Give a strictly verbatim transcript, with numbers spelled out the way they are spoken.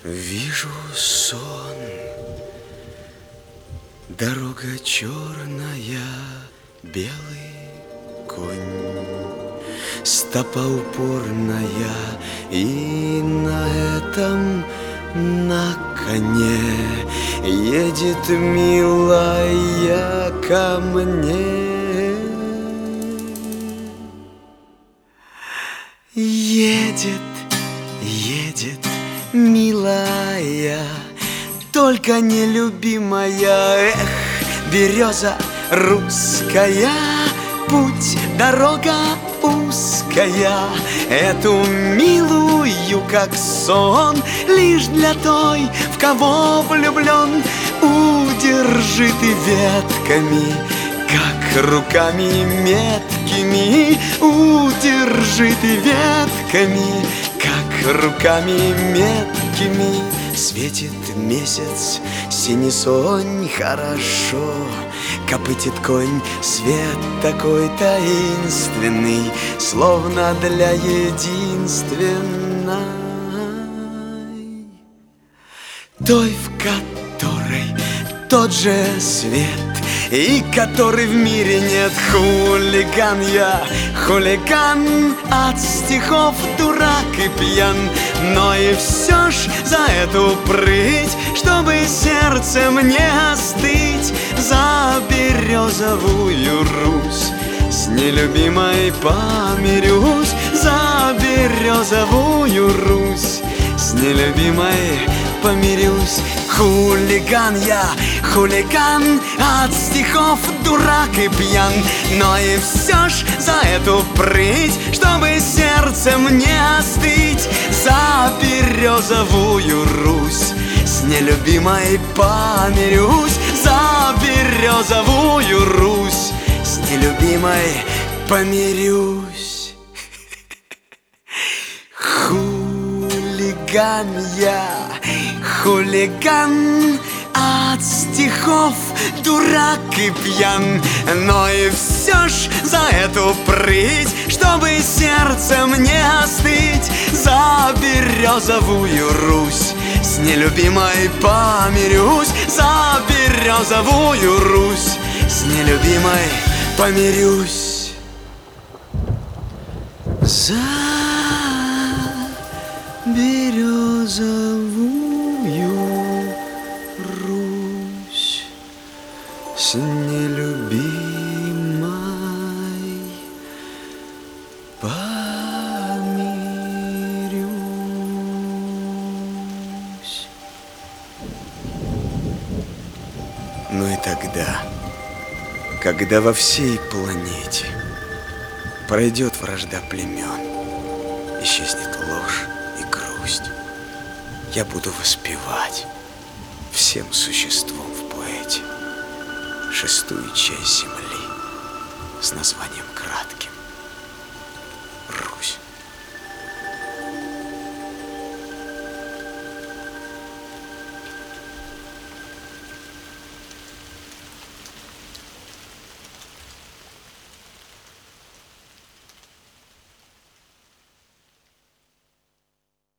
Вижу сон, дорога черная, белый конь, стопа упорная, и на этом, на коне едет милая ко мне. Едет, едет, милая, только нелюбимая. Эх, береза русская, путь, дорога узкая. Эту милую, как сон, лишь для той, в кого влюблен. Удержи ты ветками, как руками меткими. Удержи ты ветками, как руками меткими. Светит месяц, синий сонь, хорошо копытит конь. Свет такой таинственный, словно для единственной, той, в которой тот же свет, и который в мире нет. Хулиган я, хулиган, от стихов дурак и пьян. Но и все ж за эту прыть, чтобы сердцем не остыть, за березовую Русь с нелюбимой помирюсь. За березовую Русь с нелюбимой помирюсь. Хулиган я, хулиган, от стихов дурак и пьян. Но и все ж за эту прыть, чтобы сердцем не остыть, за березовую Русь с нелюбимой помирюсь. За березовую Русь с нелюбимой помирюсь. Хулиган я, хулиган, от стихов дурак и пьян. Но и все ж за эту прыть, чтобы сердцем не остыть, за березовую Русь с нелюбимой помирюсь. За березовую Русь с нелюбимой помирюсь. За березовую Русь с нелюбимой помирюсь. Ну и тогда, когда во всей планете пройдет вражда племен, исчезнет ложь и грусть, я буду воспевать всем существом в поэте шестую часть земли с названием кратким